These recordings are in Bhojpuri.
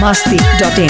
biharmasti.in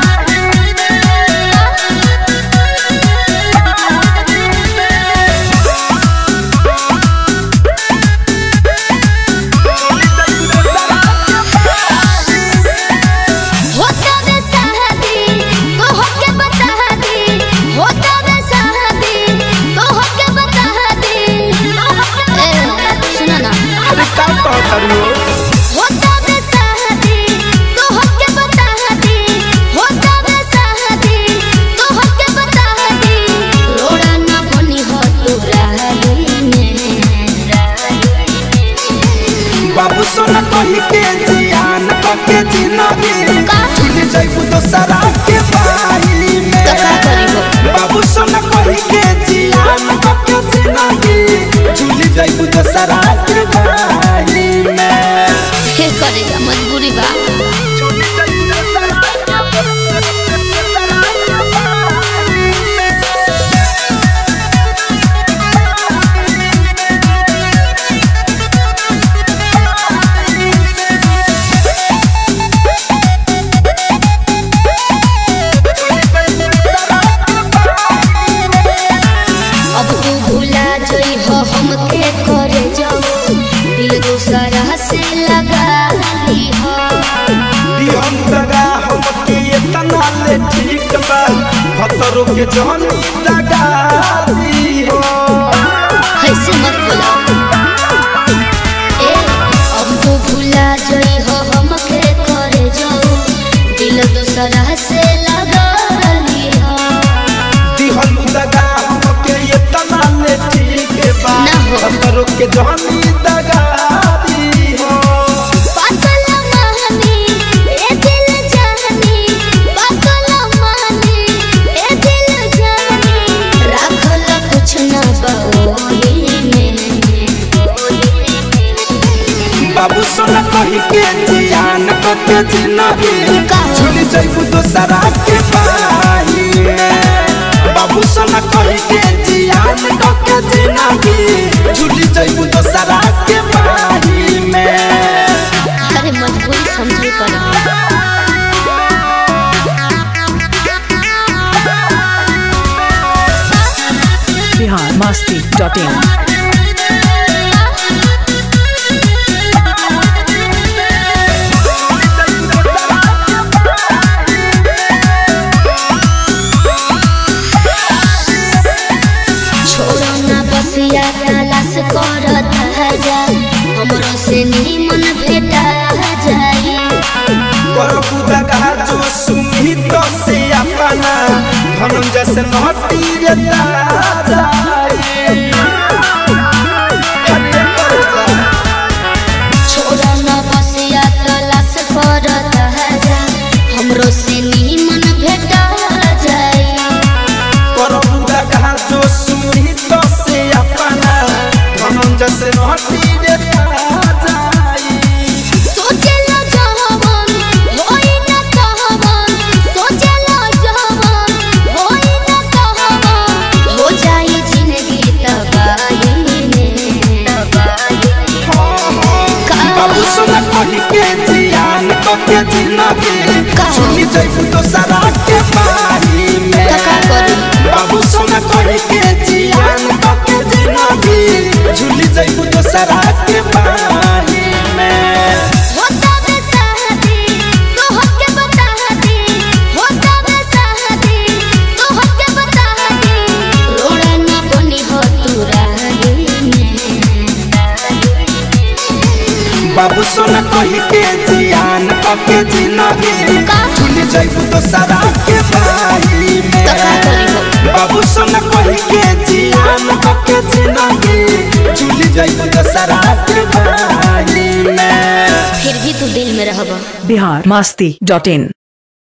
बाबू सोना कही के जियान के जिनगी झूल जाइबू दोसरा के बाही में बाबू सोना कही के जियान के जिनगी झूल जाइबू दोसरा के बाही में के करेगा मजबूरी बा ठीक बा खतरों के जानी लगा दी हो ऐसे मत बोला ए अब तो भुला जाई हो हमके करे जाओ दिल दूसरा से लगा ली हो दिहल लगा हमके ये तना ले ठीक बा खतरों के जानी लगा दी हो बाबू सोना कही के जियान के जिनगी झूल जाइबू दोसरा के बाही में बाबू सोना कही के जियान के जिनगी झूल जाइबू दोसरा के बाही में अरे मजबूरी समझे पर biharmasti.in तलाश करत जा हमरो से निमन भेटा जाई करबू दगा जो सुमी तो से अपना धनंजय से नहटी रे ताराई छोड़ा न बसिया तलाश करत जा हमरो से निमन भेटा जाई करबू दगा जो सुमी तो से अपना धनंजय से नहटी रे ताराई सोचला जहावन होई न कहवन सोचला जहावन होई न कहवन हो जाई जिंदगी तबाही में बाबू सोना कही के जियान के जिनगी झूल जाइबू दोसरा के बाही में बाबू सोना कही के जियान के जिनगी झूल जाइबू दोसरा के बाही में होता में सहदी तो हके बता दी होता में सहदी तो हके बता दी रोड़ा न बनी हो तू राही में बाबू सोना कही के जियान के जिनगी झूल जाइबू दोसरा के बाही में बाबू सोना कही के जियान के जिनगी झूल जाइबू दोसरा के बाही में फिर भी तू दिल में रहबा biharmasti.in